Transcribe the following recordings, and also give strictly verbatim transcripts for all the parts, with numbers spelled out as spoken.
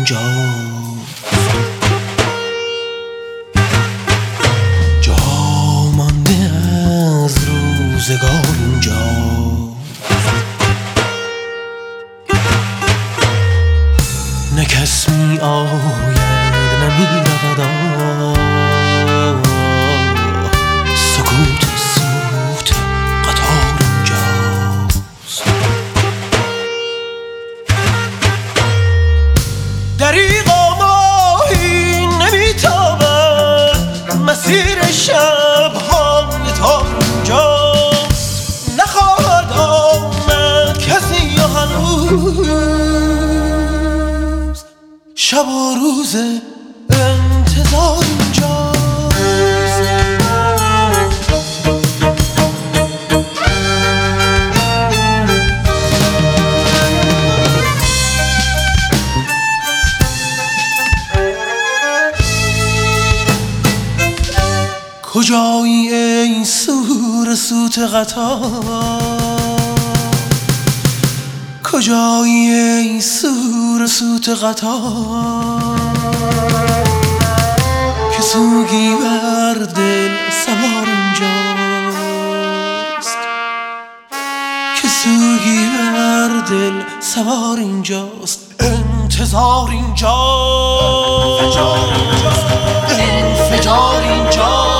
اینجا، جا مانده از روزگار اینجا. نه کس می آید نه می رود، سکوت سوت قطار اینجاست. دریغا ماهی نمی تابد، مسیر شب‌های تار اینجاست. نخواهد آمد کسی یا هنوز، شب و روز انتظار اینجاست. کجایی ای سور سوت قطار، کجایی ای سور سوت قطار، که سوگی بر دل سوار اینجاست، که سوگی بر دل سوار اینجاست. انتظار اینجاست، انفجار اینجاست، انفجار اینجاست.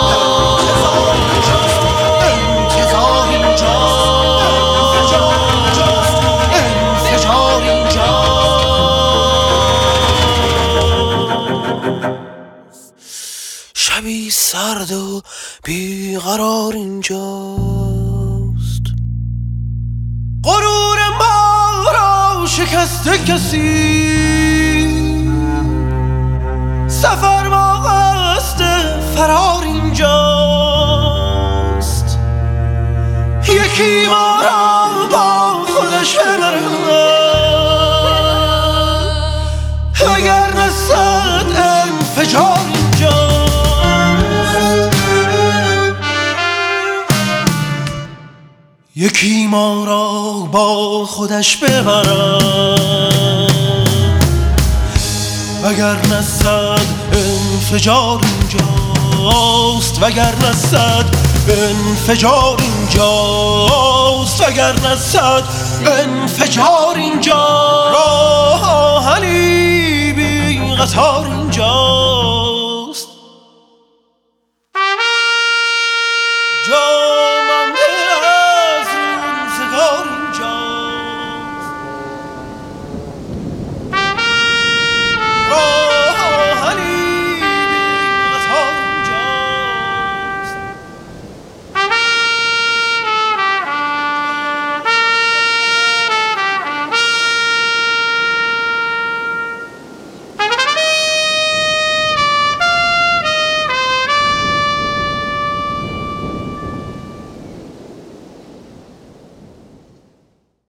شبی سرد و بیقرار اینجاست. غرور ما را شکسته کسی، سفر ما قصد فرار اینجاست. یکی ما را با خودش ببره، اگر نصد انفجار اینجاست. یکی ما را با خودش ببرد، وگرنه صد انفجار اینجاست، وگرنه صد انفجار اینجاست، وگرنه صد انفجار اینجاست. راهنی بی قطار